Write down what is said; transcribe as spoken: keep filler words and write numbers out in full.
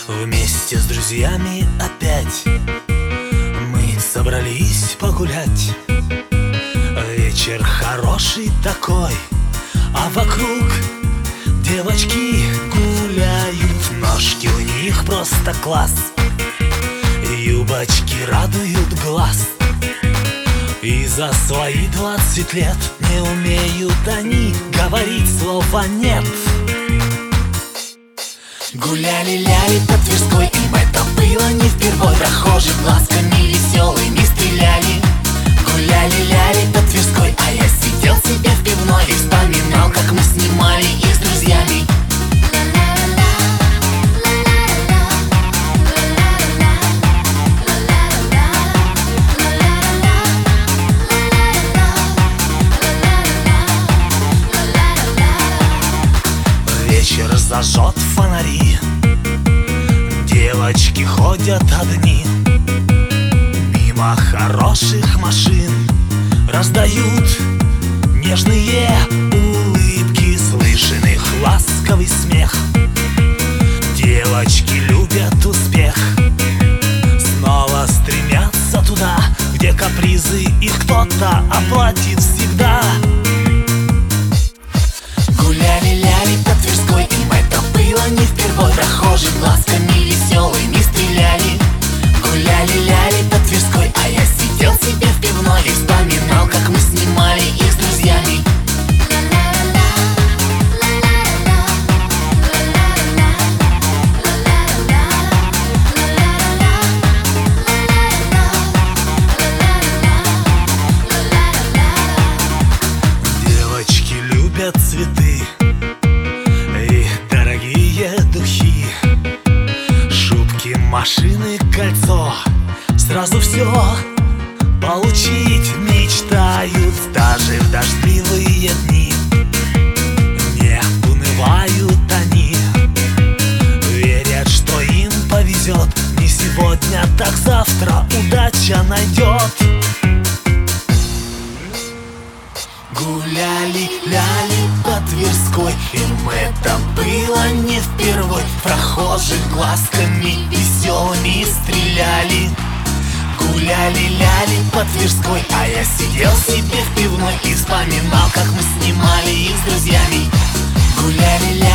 Вместе с друзьями опять мы собрались погулять. Вечер хороший такой, а вокруг девочки гуляют. Ножки у них просто класс, юбочки радуют глаз. И за свои двадцать лет не умеют они говорить слова «нет». Гуляли-ляли по Тверской, им это было не впервой. Прохожих глазками веселыми стреляли. Гуляли-ляли по Тверской, а я сидел себе в пивной и вспоминал, как мы снимали их с друзьями. Вечер зажжет фонари, девочки ходят одни. Мимо хороших машин раздают нежные улыбки, слышен их ласковый смех. Девочки любят успех, снова стремятся туда, где капризы их кто-то оплатит всегда. Гуляли-ляли по Тверской, им это было не впервой. Прохожих глазками веселыми стреляли. Гуляли-ляли по Тверской, а я сидел себе в пивной и вспоминал, как мы снимали их с друзьями. Девочки любят цветы и дорогие духи, шубки, машины, кольцо. Сразу все получить мечтают, даже в дождливые дни не унывают они. Верят, что им повезет, не сегодня, так завтра удача найдет. Гуляли-ляли по Тверской, им это было не впервой. Прохожих глазками веселыми стреляли. Гуляли-ляли по Тверской, а я сидел себе в пивной и вспоминал, как мы снимали их с друзьями. Гуляли-ляли